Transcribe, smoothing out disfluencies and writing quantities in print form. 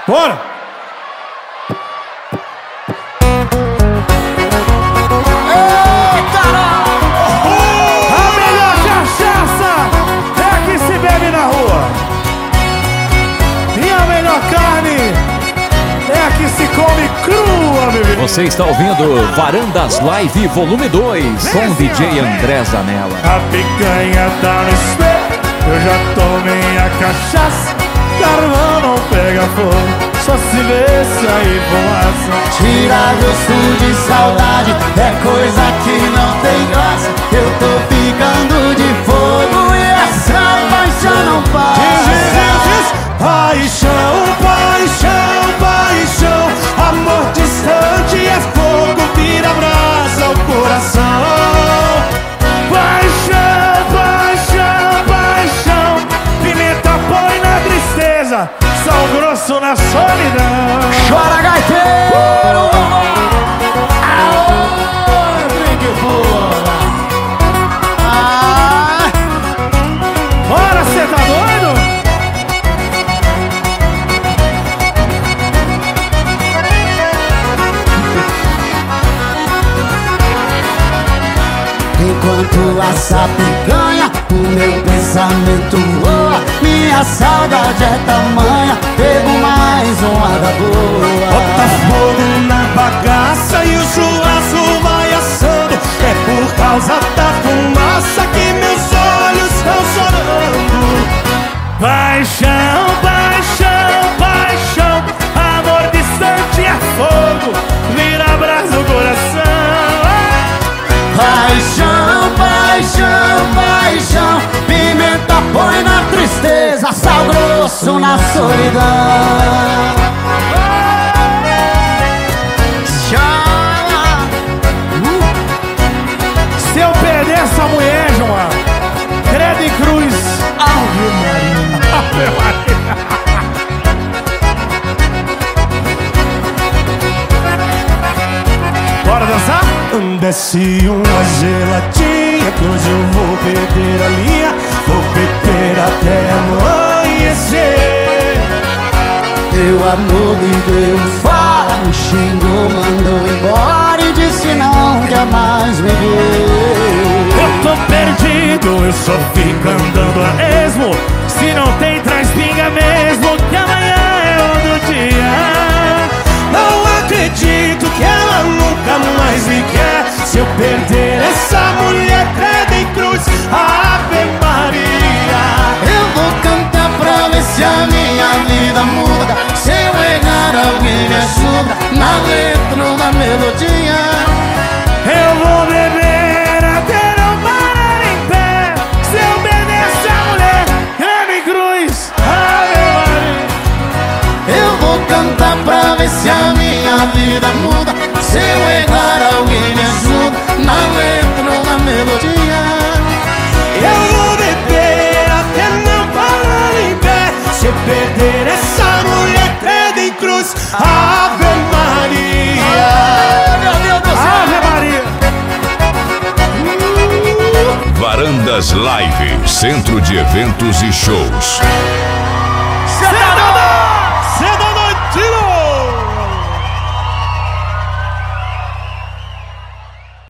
Bora! Eita! A melhor cachaça é a que se bebe na rua. E a melhor carne é a que se come crua, meu filho. Você está ouvindo Varandas Live Volume 2 com DJ André Zanella. A picanha tá no espelho, eu já tomei a cachaça. Carvão não pega fogo, só se vê sair fumaça. Tira gosto de saudade, é coisa que não tem graça. Eu tô ficando de fogo e essa paixão não passa. Paixão, paixão, paixão. Amor distante é fogo, vira brasa ao coração. Paixão, paixão, paixão. Pimenta põe na tristeza, sal grosso na solidão. Chora, gaiteiro! Aô, brinque fora! Bora, cê tá doido? Enquanto essa picanha, o meu pensamento voa. Minha saudade é tamanha, pego mais uma da boa. Bota fogo na bagaça e o churrasco vai assando. É por causa da fumaça que meus olhos estão chorando. Paixão, paixão, paixão. Amor distante é fogo, vira brasa o coração. Paixão, paixão, paixão. Pimenta põe na tristeza, sal grosso na solidão. Chama. Se eu perder essa mulher, João, credo em cruz. Ave Maria. Ave Maria. Bora dançar? Desce uma gelatinha, que hoje eu vou perder a linha. Vou beber até amanhecer. Teu amor me deu fora, me xingou, mandou embora e disse não quer mais me ver. Eu tô perdido, eu só fico andando a esmo. Se não tem, traz pinga mesmo, que amanhã é outro dia. Não acredito que ela nunca mais me quer. Se eu perder essa mulher, credo em cruz, Ave Maria. Eu vou cantar pra ver se a minha vida muda. Se eu errar, alguém me ajuda na letra ou na melodia. Eu vou beber até não parar em pé. Se eu perder essa mulher, credo em cruz, Ave Maria. Eu vou cantar pra ver se a minha vida muda. Se eu errar, alguém me ajuda na letra ou na melodia. Eu vou beber até não parar em pé. Se eu perder essa mulher, credo em cruz, Ave Maria. Meu Deus do céu! Ave Maria. Varandas Live, Centro de Eventos e Shows. Cê tá